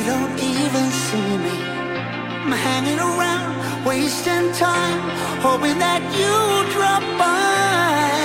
don't even see me. I'm hanging around, wasting time, hoping that you drop by.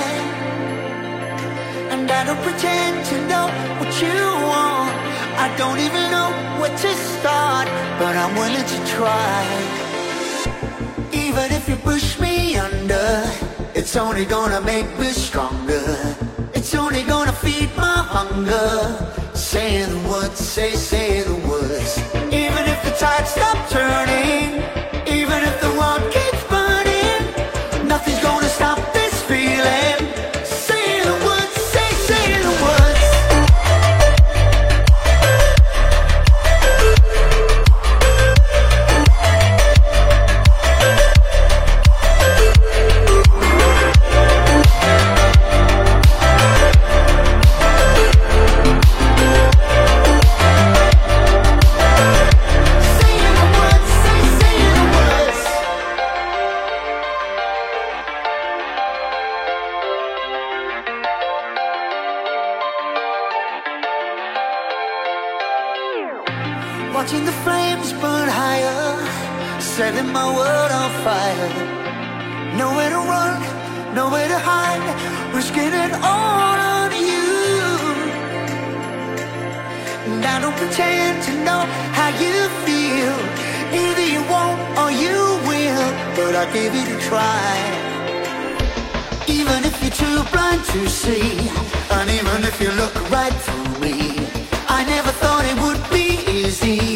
And I don't pretend to know what you want. I don't even know where to start, but I'm willing to try. Even if you push me under, it's only gonna make me stronger. It's only gonna feed my hunger. Say the words, say the words. Even if the tide stops turning, even if the world keeps burning, nothing's gonna stop this feeling. Say the words, say the words. Watching the flames burn higher, setting my world on fire. Nowhere to run, nowhere to hide, risking it all on you. And I don't pretend to know how you feel. Either you won't or you will, but I gave it a try. Even if you're too blind to see, and even if you look right through me, I never thought it would be easy.